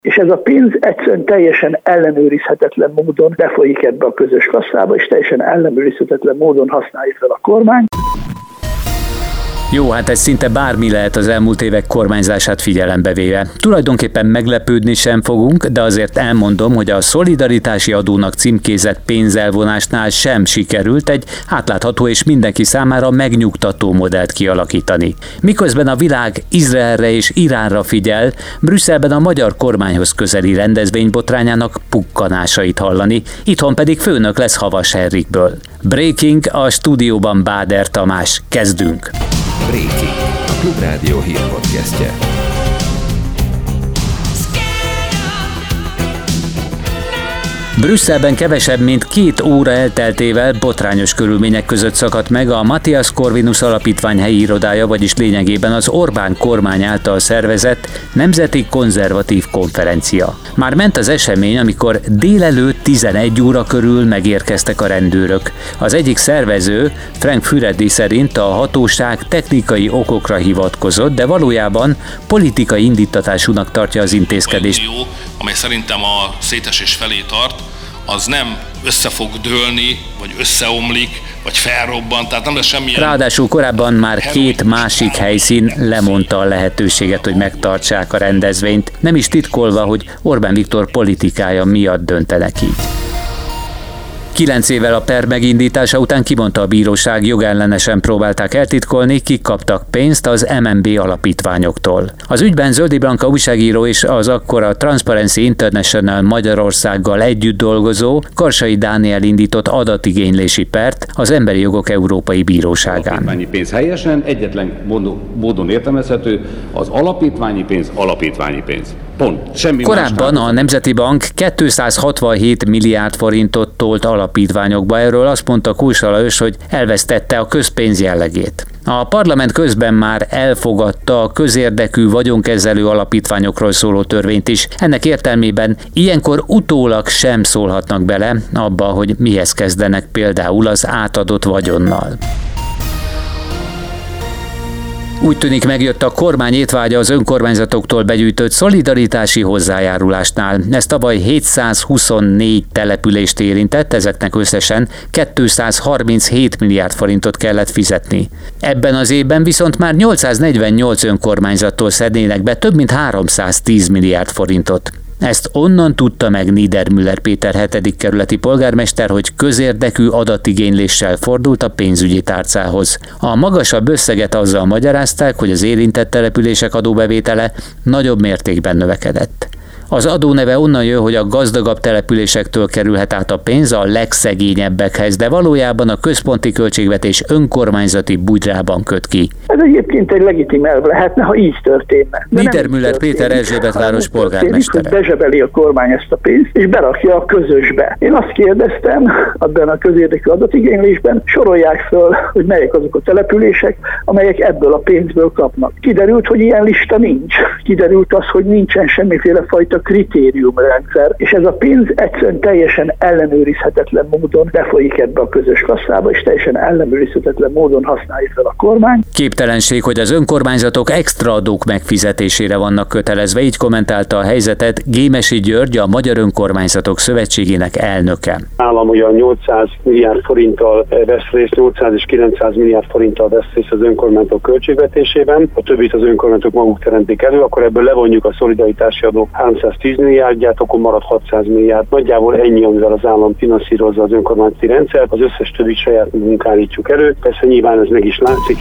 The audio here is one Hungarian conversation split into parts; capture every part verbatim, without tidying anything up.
És ez a pénz egyszerűen teljesen ellenőrizhetetlen módon befolyik ebbe a közös kasszába, és teljesen ellenőrizhetetlen módon használja fel a kormány. Jó, hát ez szinte bármi lehet az elmúlt évek kormányzását figyelembe véve. Tulajdonképpen meglepődni sem fogunk, de azért elmondom, hogy a szolidaritási adónak címkézett pénzelvonásnál sem sikerült egy átlátható és mindenki számára megnyugtató modellt kialakítani. Miközben a világ Izraelre és Iránra figyel, Brüsszelben a magyar kormányhoz közeli rendezvény botrányának pukkanásait hallani, itthon pedig főnök lesz Havas Henrikből. Breaking a stúdióban Báder Tamás. Kezdünk! Breaking, a Klubrádió hírpodcastje. Brüsszelben kevesebb, mint két óra elteltével botrányos körülmények között szakadt meg a Matthias Corvinus Alapítvány helyi irodája, vagyis lényegében az Orbán kormány által szervezett Nemzeti Konzervatív Konferencia. Már ment az esemény, amikor délelőtt tizenegy óra körül megérkeztek a rendőrök. Az egyik szervező, Frank Füredi szerint a hatóság technikai okokra hivatkozott, de valójában politikai indítatásúnak tartja az intézkedést. Unió, amely szerintem a szétesés felé tart, az nem össze fog dőlni, vagy összeomlik, vagy felrobban, tehát nem lesz semmilyen... Ráadásul korábban már két másik helyszín lemondta a lehetőséget, hogy megtartsák a rendezvényt, nem is titkolva, hogy Orbán Viktor politikája miatt döntenek így. Kilenc évvel a per megindítása után kimondta a bíróság, jogellenesen próbálták eltitkolni, kik kaptak pénzt az em en bé alapítványoktól. Az ügyben Zöldi Blanka újságíró és az akkor a Transparency International Magyarországgal együtt dolgozó Karsai Dániel indított adatigénylési pert az Emberi Jogok Európai Bíróságán. Alapítványi pénz helyesen, egyetlen módon értelmezhető, az alapítványi pénz alapítványi pénz. Pont. Semmi Korábban a Nemzeti Bank kétszázhatvanhét milliárd forintot tolt alapítványokba, erről azt mondta Kósa Lajos, hogy elvesztette a közpénz jellegét. A parlament közben már elfogadta a közérdekű vagyonkezelő alapítványokról szóló törvényt is. Ennek értelmében ilyenkor utólag sem szólhatnak bele abba, hogy mihez kezdenek például az átadott vagyonnal. Úgy tűnik, megjött a kormány étvágya az önkormányzatoktól begyűjtött szolidaritási hozzájárulásnál. Ez tavaly hétszázhuszonnégy települést érintett, ezeknek összesen kétszázharminchét milliárd forintot kellett fizetni. Ebben az évben viszont már nyolcszáznegyvennyolc önkormányzattól szednének be több mint háromszáztíz milliárd forintot. Ezt onnan tudta meg Niedermüller Péter hetedik kerületi polgármester, hogy közérdekű adatigényléssel fordult a pénzügyi tárcához. A magasabb összeget azzal magyarázták, hogy az érintett települések adóbevétele nagyobb mértékben növekedett. Az adó neve onnan jön, hogy a gazdagabb településektől kerülhet át a pénz a legszegényebbekhez, de valójában a központi költségvetés önkormányzati bugyrában köt ki. Ez egyébként egy legitim elv lehetne, ha így történne. Niedermüller Péter Erzsébetváros polgármestere. Bezsebeli a kormány ezt a pénzt, és berakja a közösbe. Én azt kérdeztem, abban a közérdekű adatigénylésben sorolják föl, hogy melyek azok a települések, amelyek ebből a pénzből kapnak. Kiderült, hogy ilyen lista nincs. Kiderült az, hogy nincsen semmiféle fajta kritériumrendszer, és ez a pénz egyszerűen teljesen ellenőrizhetetlen módon befolyik ebbe a közös kasszába, és teljesen ellenőrizhetetlen módon használja fel a kormány. Képtelenség, hogy az önkormányzatok extra adók megfizetésére vannak kötelezve, így kommentálta a helyzetet Gémesi György, a Magyar Önkormányzatok Szövetségének elnöke. Állam ugyan nyolcszáz milliárd forinttal vesz részt, nyolcszáz és kilencszáz milliárd forinttal vesz részt az önkormányzatok költségvetésében, a többit az önkormányzatok maguk teremtik elő, akkor ebből levonjuk a szolidaritási adó háromszáztíz milliárdját, akkor marad hatszáz milliárd. Nagyjából ennyi, amivel az állam finanszírozza az önkormányzati rendszert, az összes többit saját magunk állítjuk elő. Persze nyilván ez meg is látszik.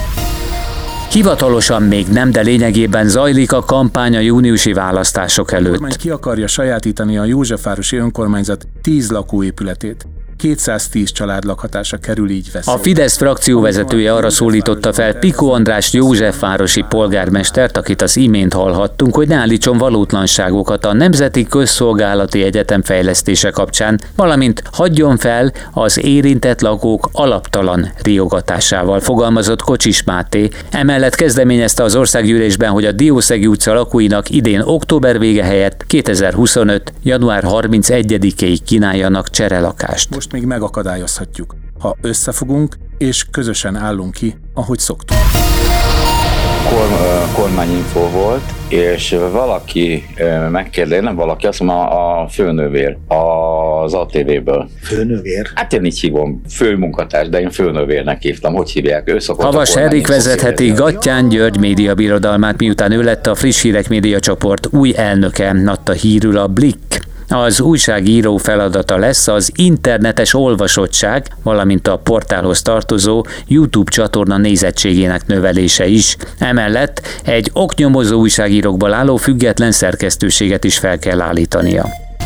Hivatalosan még nem, de lényegében zajlik a kampány a júniusi választások előtt. A kormány ki akarja sajátítani a Józsefvárosi önkormányzat tíz lakóépületét. kétszáztíz család lakhatása kerül így veszélybe. A Fidesz frakcióvezetője arra szólította fel Piko András józsefvárosi polgármestert, akit az imént hallhattunk, hogy ne állítson valótlanságokat a Nemzeti Közszolgálati Egyetem fejlesztése kapcsán, valamint hagyjon fel az érintett lakók alaptalan riogatásával, fogalmazott Kocsis Máté. Emellett kezdeményezte az országgyűlésben, hogy a Diószegi utca lakóinak idén október vége helyett kétezer-huszonöt. január harmincegyedikéig kínáljanak cserelakást. Most még megakadályozhatjuk, ha összefogunk és közösen állunk ki, ahogy szoktunk. Korm- kormányinfo volt, és valaki megkérdezi, nem valaki, azt mondja, a főnövér az á té véből. Főnövér? Hát én így hívom, főmunkatárs, de én főnövérnek hívtam, hogy hívják, ő szokott. Havas Erik vezetheti Gattyán György média birodalmát, miután ő lett a Friss Hírek médiacsoport új elnöke, adta hírül a Blick. Az újságíró feladata lesz az internetes olvasottság, valamint a portálhoz tartozó YouTube csatorna nézettségének növelése is. Emellett egy oknyomozó újságírókból álló független szerkesztőséget is fel kell állítania.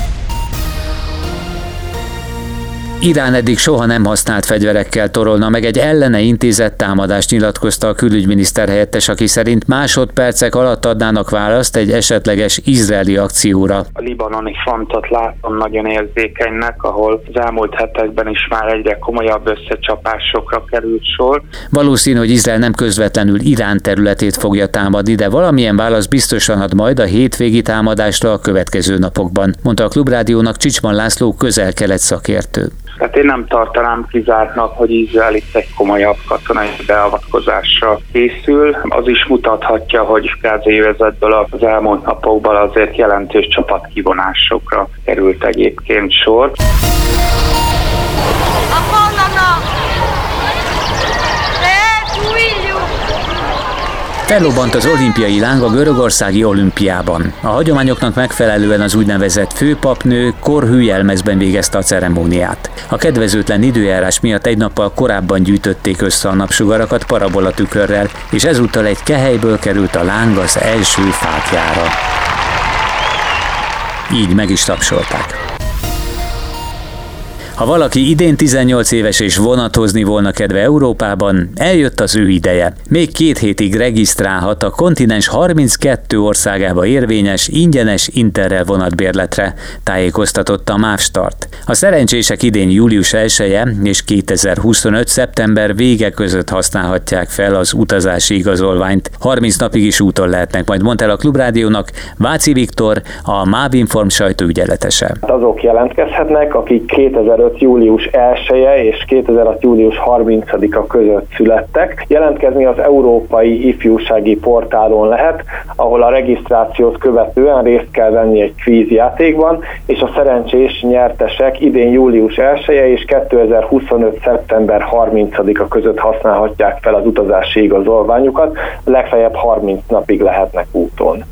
Irán eddig soha nem használt fegyverekkel torolna meg egy ellene intézett támadást, nyilatkozta a külügyminiszter helyettes, aki szerint másodpercek alatt adnának választ egy esetleges izraeli akcióra. A libanoni frontot látom nagyon érzékenynek, ahol az elmúlt hetekben is már egyre komolyabb összecsapásokra került sor. Valószínű, hogy Izrael nem közvetlenül Irán területét fogja támadni, de valamilyen válasz biztosan ad majd a hétvégi támadásra a következő napokban, mondta a Klubrádiónak Csicsman László közel-kelet szakértő. Tehát én nem tartanám kizártnak, hogy Izrael itt egy komolyabb katonai beavatkozásra készül. Az is mutathatja, hogy gázai övezetből az elmúlt napokban azért jelentős csapatkivonásokra került egyébként sor. Fellobbant az olimpiai láng a görögországi olimpiában. A hagyományoknak megfelelően az úgynevezett főpapnő korhű jelmezben végezte a ceremóniát. A kedvezőtlen időjárás miatt egy nappal korábban gyűjtötték össze a napsugarakat parabolatükrörrel, és ezúttal egy kehelyből került a láng az első fáklyára. Így meg is tapsolták. Ha valaki idén tizennyolc éves és vonatozni volna kedve Európában, eljött az ő ideje. Még két hétig regisztrálhat a kontinens harminckettő országába érvényes, ingyenes Interrail vonatbérletre, tájékoztatott a MÁV Start. A szerencsések idén július elseje és kétezer-huszonöt. szeptember vége között használhatják fel az utazási igazolványt. harminc napig is úton lehetnek, majd mondta el a Klubrádiónak Váci Viktor, a MÁV Inform sajtóügyeletese. Azok jelentkezhetnek, akik kétezer-öt. július elseje és kétezer-hat. július harmincadika között születtek. Jelentkezni az Európai Ifjúsági Portálon lehet, ahol a regisztrációt követően részt kell venni egy kvízjátékban, és a szerencsés nyertesek idén július elseje és kétezer-huszonöt. szeptember harmincadika között használhatják fel az utazási igazolványukat, legfeljebb harminc napig lehetnek úton.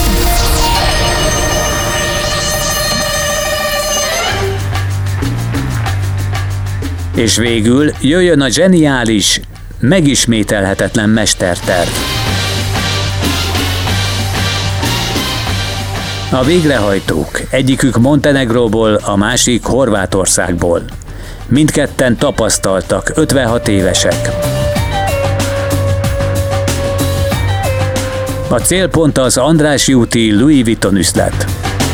És végül jöjjön a zseniális, megismételhetetlen mesterterv. A végrehajtók, egyikük Montenegróból, a másik Horvátországból. Mindketten tapasztaltak, ötvenhat évesek. A célpont az Andrássy úti Louis Vuitton üzlet.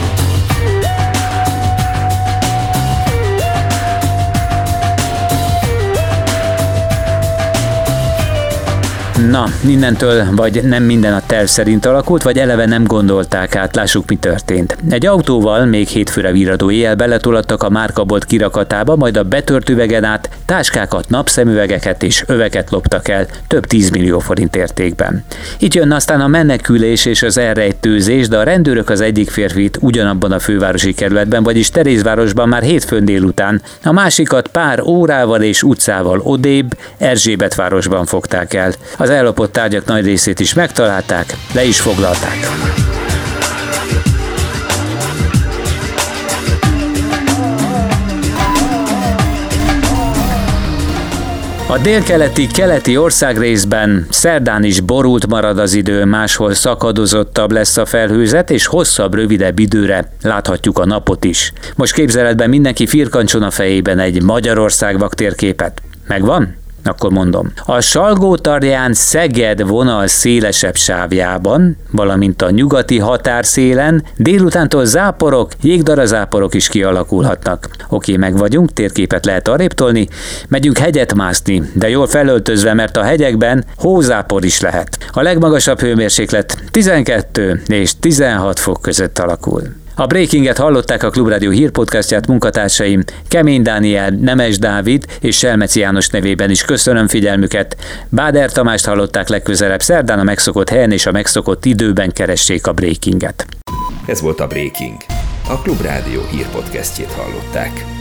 Na, innentől vagy nem minden a terv szerint alakult, vagy eleve nem gondolták át, lássuk mi történt. Egy autóval még hétfőre virradó éjjel beletolattak a márkabolt kirakatába, majd a betört üvegen át táskákat, napszemüvegeket és öveket loptak el több tízmillió forint értékben. Itt jön aztán a menekülés és az elrejtőzés, de a rendőrök az egyik férfit ugyanabban a fővárosi kerületben, vagyis Terézvárosban már hétfőn délután, a másikat pár órával és utcával odébb Erzsébetvárosban fogták el. Az Az ellopott tárgyak nagy részét is megtalálták, le is foglalták. A délkeleti keleti országrészben szerdán is borult marad az idő, máshol szakadozottabb lesz a felhőzet, és hosszabb, rövidebb időre láthatjuk a napot is. Most képzeletben mindenki firkancson a fejében egy Magyarország vaktérképet. Megvan? Akkor mondom. A Salgótarján-Szeged vonal szélesebb sávjában, valamint a nyugati határszélen délutántól záporok, jégdarazáporok is kialakulhatnak. Oké, meg vagyunk, térképet lehet arrébb tolni, megyünk hegyet mászni, de jól felöltözve, mert a hegyekben hózápor is lehet. A legmagasabb hőmérséklet tizenkettő és tizenhat fok között alakul. A Breakinget hallották, a Klubrádió hírpodcastját munkatársaim Kemény Dániel, Nemes Dávid és Selmeci János nevében is köszönöm figyelmüket. Báder Tamást hallották, legközelebb szerdán a megszokott helyen és a megszokott időben keressék a Breakinget. Ez volt a Breaking. A Klubrádió hírpodcastjét hallották.